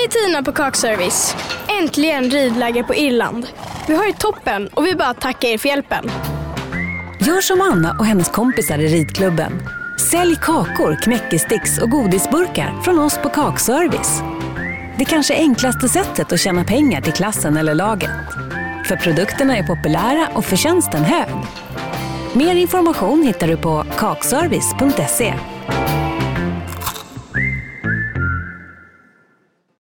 Hej Tina på Kakservice. Äntligen ridläge på Irland. Vi har ju toppen och vi bara tackar er för hjälpen. Gör som Anna och hennes kompisar i ridklubben. Sälj kakor, knäckesticks och godisburkar från oss på Kakservice. Det kanske enklaste sättet att tjäna pengar till klassen eller laget. För produkterna är populära och förtjänsten hög. Mer information hittar du på kakservice.se.